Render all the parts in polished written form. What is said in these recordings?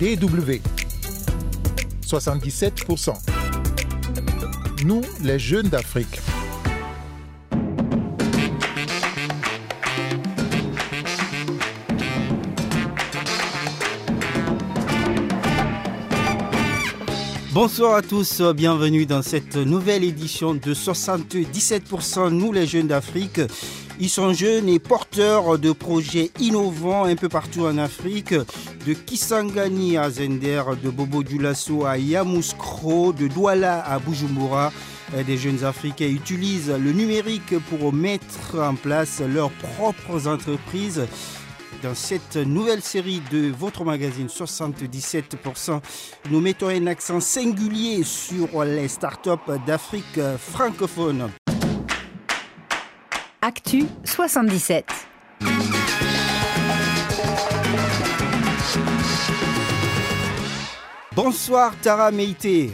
DW. 77%. Nous, les jeunes d'Afrique. Bonsoir à tous, bienvenue dans cette nouvelle édition de 77%, nous les jeunes d'Afrique. Ils sont jeunes et porteurs de projets innovants un peu partout en Afrique, de Kisangani à Zender, de Bobo Dioulasso à Yamoussoukro, de Douala à Bujumbura. Des jeunes Africains utilisent le numérique pour mettre en place leurs propres entreprises. Dans cette nouvelle série de votre magazine 77%, nous mettons un accent singulier sur les startups d'Afrique francophone. Actu 77. Bonsoir Tara Meïté.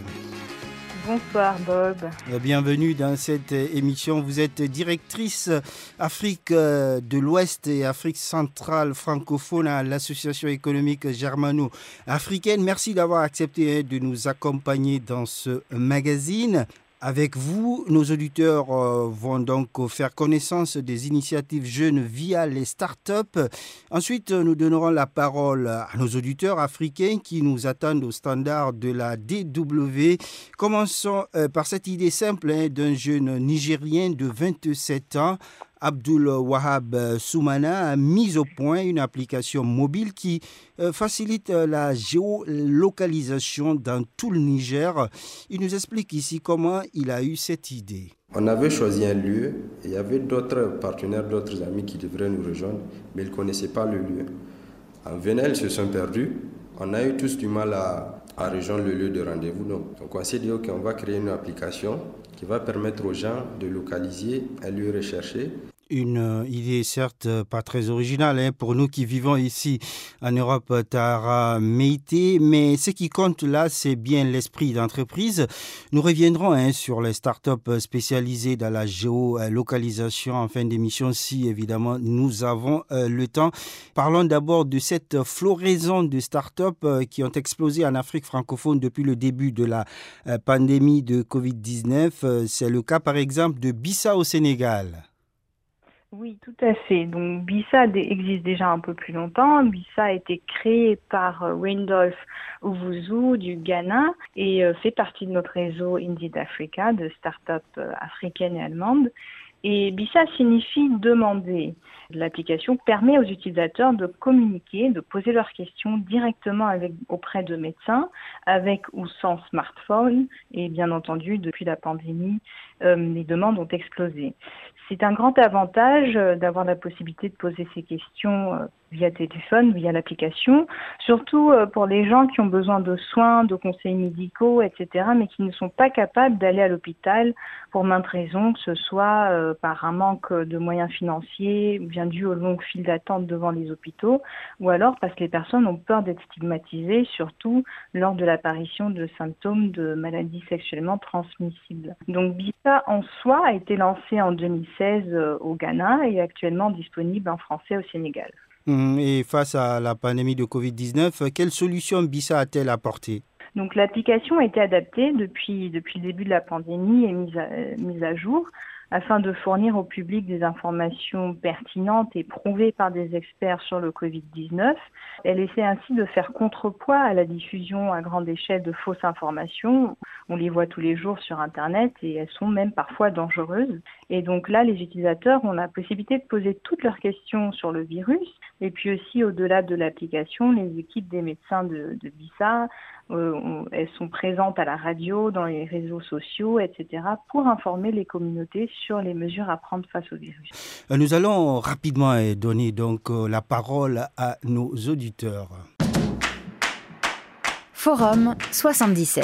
Bonsoir Bob. Bienvenue dans cette émission. Vous êtes directrice Afrique de l'Ouest et Afrique centrale francophone à l'Association économique germano-africaine. Merci d'avoir accepté de nous accompagner dans ce magazine. Avec vous, nos auditeurs vont donc faire connaissance des initiatives jeunes via les startups. Ensuite, nous donnerons la parole à nos auditeurs africains qui nous attendent au standard de la DW. Commençons par cette idée simple d'un jeune Nigérien de 27 ans. Abdul Wahab Soumana a mis au point une application mobile qui facilite la géolocalisation dans tout le Niger. Il nous explique ici comment il a eu cette idée. On avait choisi un lieu et il y avait d'autres partenaires, d'autres amis qui devraient nous rejoindre, mais ils ne connaissaient pas le lieu. En venant, ils se sont perdus. On a eu tous du mal à rejoindre le lieu de rendez-vous. Donc on s'est dit qu'on va créer une application qui va permettre aux gens de localiser un lieu recherché. Une idée certes pas très originale pour nous qui vivons ici en Europe, Tara Meïté, mais ce qui compte là, c'est bien l'esprit d'entreprise. Nous reviendrons sur les startups spécialisées dans la géolocalisation en fin d'émission si évidemment nous avons le temps. Parlons d'abord de cette floraison de startups qui ont explosé en Afrique francophone depuis le début de la pandémie de Covid-19. C'est le cas par exemple de Bissa au Sénégal. Oui, tout à fait. Donc Bissa existe déjà un peu plus longtemps. Bissa a été créé par Wendolf Owuzu du Ghana et fait partie de notre réseau Indeed Africa de start-up africaines et allemandes. Et Bissa signifie demander. L'application permet aux utilisateurs de communiquer, de poser leurs questions directement auprès de médecins, avec ou sans smartphone. Et bien entendu, depuis la pandémie, les demandes ont explosé. C'est un grand avantage d'avoir la possibilité de poser ces questions via téléphone, via l'application, surtout pour les gens qui ont besoin de soins, de conseils médicaux, etc., mais qui ne sont pas capables d'aller à l'hôpital pour maintes raisons, que ce soit par un manque de moyens financiers, bien dû aux longues files d'attente devant les hôpitaux, ou alors parce que les personnes ont peur d'être stigmatisées, surtout lors de l'apparition de symptômes de maladies sexuellement transmissibles. Donc Bissa en soi a été lancé en 2016 au Ghana et est actuellement disponible en français au Sénégal. Et face à la pandémie de Covid-19, quelle solution Bissa a-t-elle apporté ? Donc l'application a été adaptée depuis le début de la pandémie et mise à jour afin de fournir au public des informations pertinentes et prouvées par des experts sur le Covid-19. Elle essaie ainsi de faire contrepoids à la diffusion à grande échelle de fausses informations. On les voit tous les jours sur Internet et elles sont même parfois dangereuses. Et donc là, les utilisateurs ont la possibilité de poser toutes leurs questions sur le virus. Et puis aussi, au-delà de l'application, les équipes des médecins de Bissa, elles sont présentes à la radio, dans les réseaux sociaux, etc., pour informer les communautés sur les mesures à prendre face au virus. Nous allons rapidement donner donc la parole à nos auditeurs. Forum 77.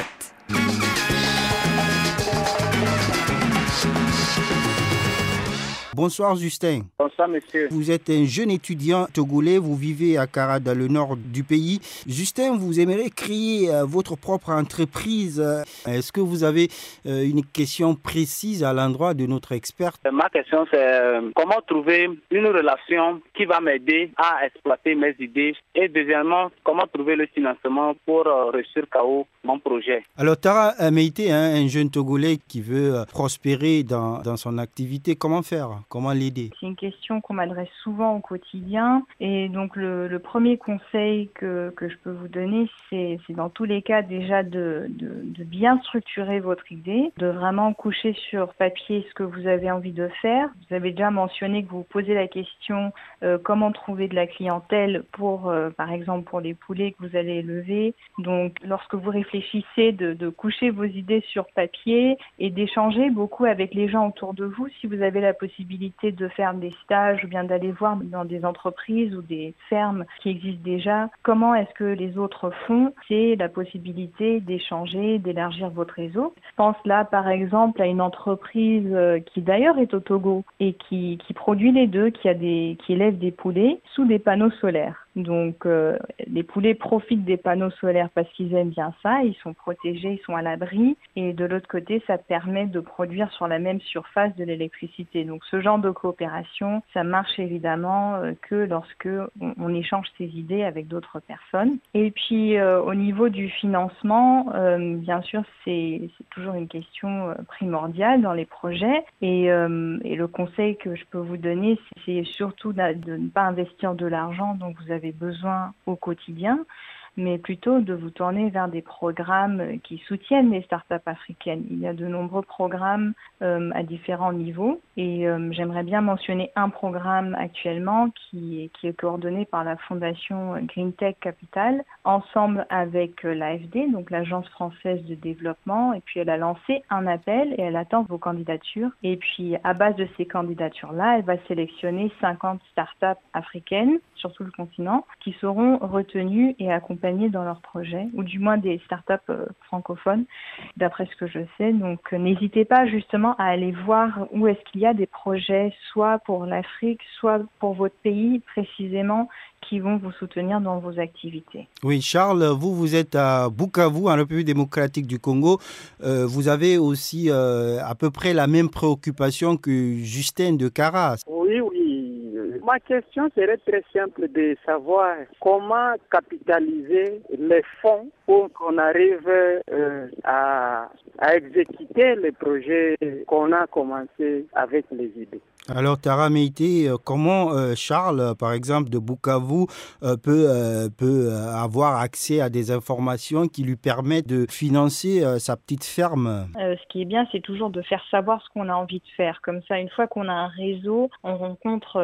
Bonsoir Justin. Bonsoir monsieur. Vous êtes un jeune étudiant togolais, vous vivez à Kara dans le nord du pays. Justin, vous aimeriez créer votre propre entreprise. Est-ce que vous avez une question précise à l'endroit de notre expert? Ma question c'est comment trouver une relation qui va m'aider à exploiter mes idées et deuxièmement, comment trouver le financement pour réussir KO mon projet. Alors Tara Meïté, un jeune Togolais qui veut prospérer dans son activité, comment faire? Comment l'aider? C'est une question qu'on m'adresse souvent au quotidien et donc le premier conseil que je peux vous donner, c'est dans tous les cas déjà de bien structurer votre idée, de vraiment coucher sur papier ce que vous avez envie de faire. Vous avez déjà mentionné que vous posez la question comment trouver de la clientèle pour, par exemple, pour les poulets que vous allez élever. Donc, lorsque vous réfléchissez de coucher vos idées sur papier et d'échanger beaucoup avec les gens autour de vous, si vous avez la possibilité de faire des stages ou bien d'aller voir dans des entreprises ou des fermes qui existent déjà, comment est-ce que les autres font, c'est la possibilité d'échanger, d'élargir votre réseau. Je pense là, par exemple, à une entreprise qui d'ailleurs est au Togo et qui produit les deux, qui élève des poulets sous des panneaux solaires. Donc, les poulets profitent des panneaux solaires parce qu'ils aiment bien ça, ils sont protégés, ils sont à l'abri. Et de l'autre côté, ça permet de produire sur la même surface de l'électricité. Donc, ce genre de coopération, ça marche évidemment que lorsque on échange ses idées avec d'autres personnes. Et puis, au niveau du financement, bien sûr, c'est toujours une question primordiale dans les projets. Et le conseil que je peux vous donner, c'est surtout de ne pas investir de l'argent dont vous avez besoin au quotidien, mais plutôt de vous tourner vers des programmes qui soutiennent les startups africaines. Il y a de nombreux programmes à différents niveaux et j'aimerais bien mentionner un programme actuellement qui est coordonné par la fondation Green Tech Capital ensemble avec l'AFD, donc l'Agence française de développement, et puis elle a lancé un appel et elle attend vos candidatures. Et puis à base de ces candidatures-là, elle va sélectionner 50 startups africaines sur tout le continent qui seront retenues et accompagnées dans leurs projets, ou du moins des startups francophones, d'après ce que je sais. Donc n'hésitez pas justement à aller voir où est-ce qu'il y a des projets, soit pour l'Afrique, soit pour votre pays précisément, qui vont vous soutenir dans vos activités. Oui, Charles, vous êtes à Bukavu, en République démocratique du Congo. Vous avez aussi à peu près la même préoccupation que Justin de Kara. Oui. Ma question serait très simple de savoir comment capitaliser les fonds pour qu'on arrive à exécuter les projets qu'on a commencé avec les idées. Alors, Tara Meïté, comment Charles, par exemple, de Bukavu, peut avoir accès à des informations qui lui permettent de financer sa petite ferme? Ce qui est bien, c'est toujours de faire savoir ce qu'on a envie de faire. Comme ça, une fois qu'on a un réseau, on rencontre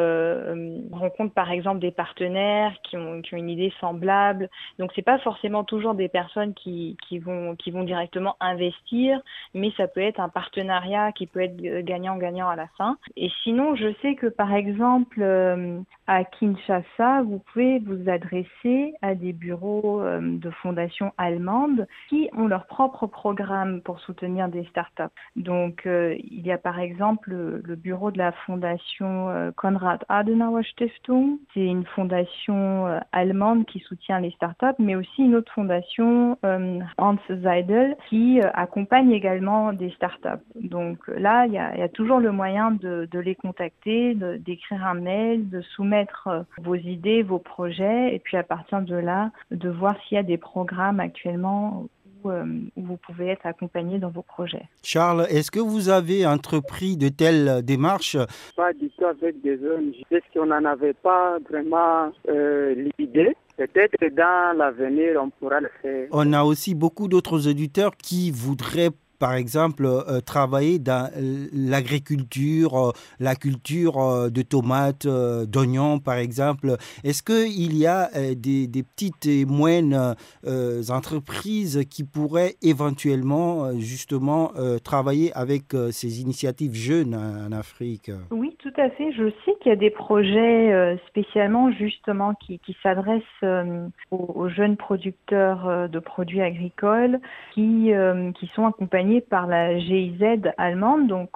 par exemple des partenaires qui ont une idée semblable. Donc, c'est pas forcément toujours des personnes qui vont directement investir, mais ça peut être un partenariat qui peut être gagnant-gagnant à la fin. Et sinon, je sais que par exemple, à Kinshasa, vous pouvez vous adresser à des bureaux de fondations allemandes qui ont leur propre programme pour soutenir des startups. Donc, il y a par exemple le bureau de la fondation Konrad Adenauer Stiftung. C'est une fondation allemande qui soutient les startups, mais aussi une autre fondation, Hans Seidel, qui accompagne également des startups. Donc là, il y a toujours le moyen de les contacter, d'écrire un mail, de soumettre vos idées, vos projets, et puis à partir de là, de voir s'il y a des programmes actuellement où vous pouvez être accompagné dans vos projets. Charles, est-ce que vous avez entrepris de telles démarches? Pas du tout avec des ONG, parce qu'on n'en avait pas vraiment l'idée. Peut-être que dans l'avenir, on pourra le faire. On a aussi beaucoup d'autres auditeurs qui voudraient par exemple, travailler dans l'agriculture, la culture de tomates, d'oignons, par exemple. Est-ce qu'il y a des petites et moyennes entreprises qui pourraient éventuellement, justement, travailler avec ces initiatives jeunes en Afrique? Oui, tout à fait. Je sais il y a des projets spécialement justement qui s'adressent aux jeunes producteurs de produits agricoles qui sont accompagnés par la GIZ allemande, donc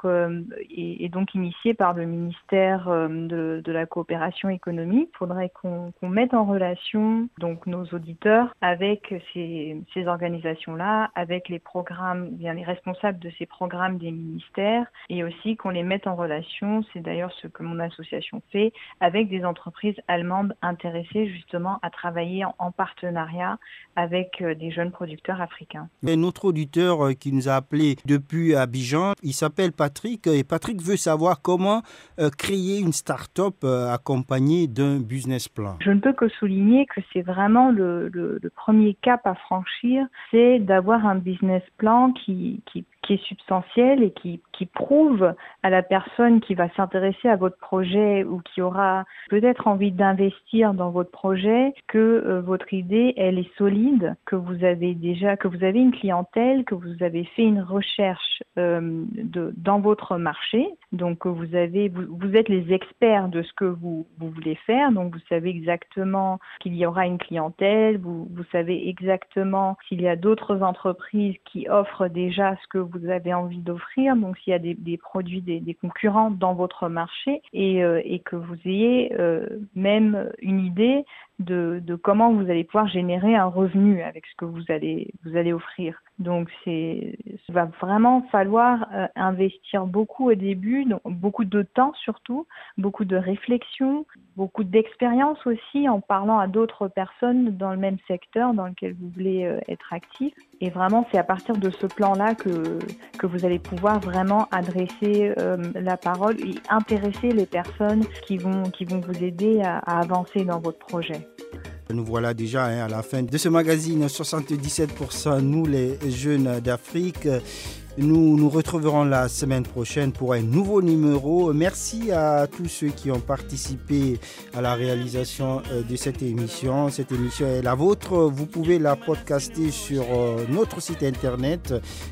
initiés par le ministère de la coopération économique. Il faudrait qu'on mette en relation donc nos auditeurs avec ces organisations-là, avec les programmes, bien les responsables de ces programmes des ministères, et aussi qu'on les mette en relation, c'est d'ailleurs ce que mon association fait, avec des entreprises allemandes intéressées justement à travailler en partenariat avec des jeunes producteurs africains. Il y a un autre auditeur qui nous a appelé depuis Abidjan, il s'appelle Patrick, et Patrick veut savoir comment créer une start-up accompagnée d'un business plan. Je ne peux que souligner que c'est vraiment le premier cap à franchir, c'est d'avoir un business plan qui est substantiel et qui prouve à la personne qui va s'intéresser à votre projet ou qui aura peut-être envie d'investir dans votre projet que votre idée, elle est solide, que vous avez une clientèle, que vous avez fait une recherche dans votre marché, donc que vous êtes les experts de ce que vous voulez faire, donc vous savez exactement qu'il y aura une clientèle, vous savez exactement s'il y a d'autres entreprises qui offrent déjà ce que vous avez envie d'offrir, donc s'il y a des produits des concurrents dans votre marché et que vous ayez même une idée de comment vous allez pouvoir générer un revenu avec ce que vous allez offrir. Donc il va vraiment falloir investir beaucoup au début, donc beaucoup de temps surtout, beaucoup de réflexion, beaucoup d'expérience aussi en parlant à d'autres personnes dans le même secteur dans lequel vous voulez être actif. Et vraiment, c'est à partir de ce plan-là que vous allez pouvoir vraiment adresser la parole et intéresser les personnes qui vont vous aider à avancer dans votre projet. Nous voilà déjà à la fin de ce magazine 77%, nous les jeunes d'Afrique. Nous nous retrouverons la semaine prochaine pour un nouveau numéro. Merci à tous ceux qui ont participé à la réalisation de cette émission. Cette émission est la vôtre. Vous pouvez la podcaster sur notre site internet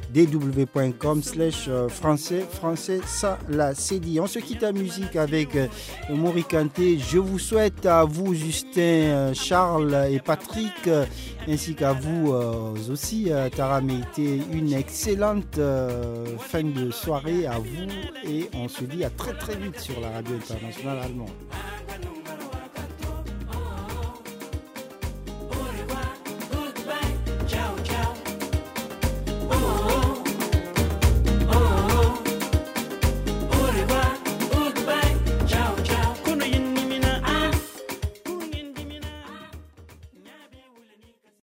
dw.com/français. Ça, là, c'est dit. On se quitte en musique avec Mori Kanté. Je vous souhaite à vous, Justin, Charles et Patrick, ainsi qu'à vous aussi, Tara Meïté, une excellente fin de soirée à vous et on se dit à très très vite sur la radio internationale allemande.